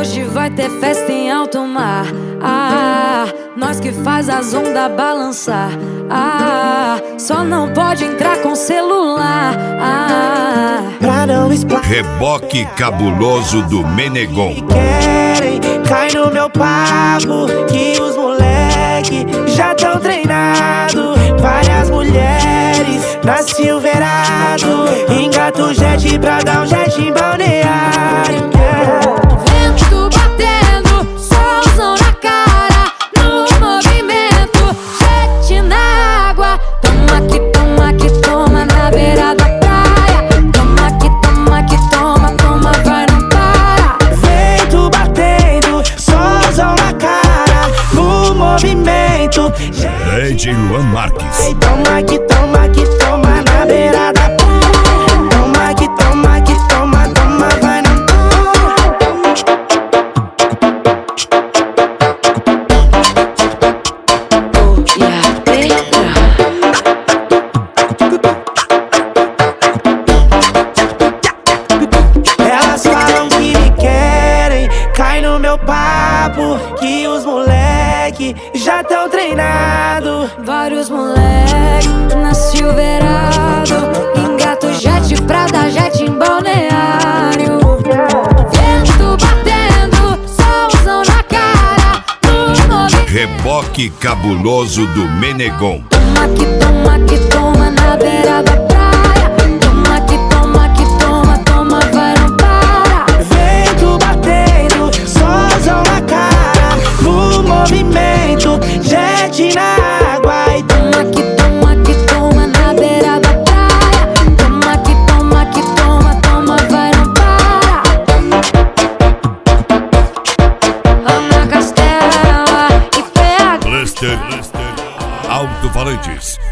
Hoje vai ter festa em alto mar. Nós que faz as ondas balançar. Só não pode entrar com celular. Reboque cabuloso do Menegon. Querem, cai no meu papo, que os moleque já tão treinado. Várias mulheres na Silverado, engata o jet pra dar um jet em balneário. Vento batendo, solzão na cara, no movimento, jet na água. Toma que toma na beira da praia. Toma que toma, vai não para. Vento batendo, solzão na cara, no movimento, DJ Luan Marques. toma que toma na beira da praia. Toma que toma, vai não Elas falam que me querem, cai no meu papo, que os moleque já tão treinado. Vários moleque na Silverado, engata o jet pra dar jet em balneário. Vento batendo, solzão na cara, no movimento. Reboque cabuloso do Menegon. Toma que toma na beira da praia. Toma que toma, vai não para. Vento batendo, solzão na cara, no movimento, jet na água. E Toma que toma na beira da praia. Toma que toma, vai não para. Ana Castela e PH. Cluster Alto-Falantes.